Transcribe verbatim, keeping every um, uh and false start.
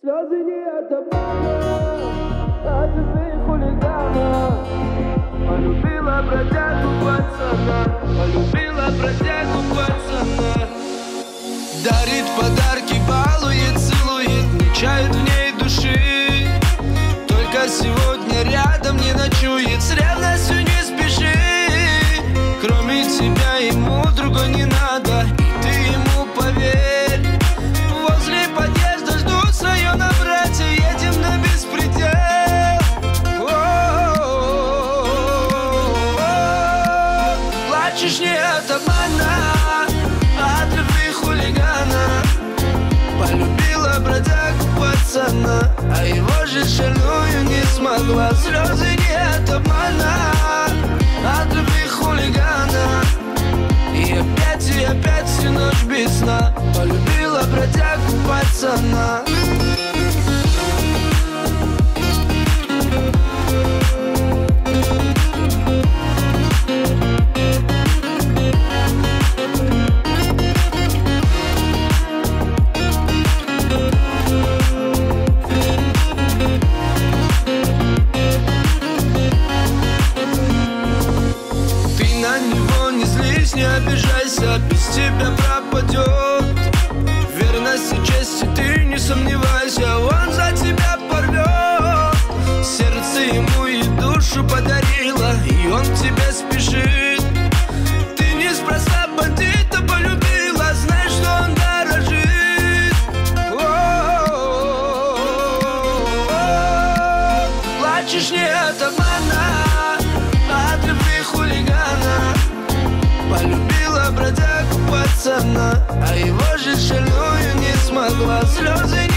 Слезы не от обмана, от любви хулигана. Полюбила бродягу пацана, полюбила бродягу пацана. Дарит подарки, балует, целует, не чает в ней души. Только сегодня рядом не ночует, с ревностью не спеши. Кроме тебя ему другой не надо, и ты ему поверь. Возле подъезда ждут свое на братья, едем на беспредел. Плачешь не от обмана, от любви хулигана. Полюбила бродягу пацана, а его же шальную не смогла. Слезы не от обмана, от любви хулигана. И опять, и опять всю ночь без сна полюбила бродягу пацана. Не обижайся, без тебя пропадет. Верность и честь, ты не сомневайся, он за тебя порвет. Сердце ему и душу подарила, и он к тебе спешит. Ты неспроста бандита полюбила, знай, что он дорожит. О-о-о-о-о. Плачешь не от обмана, от любви хулигана. Полюбила бродягу пацана, а его же шальную не смогла. Слезы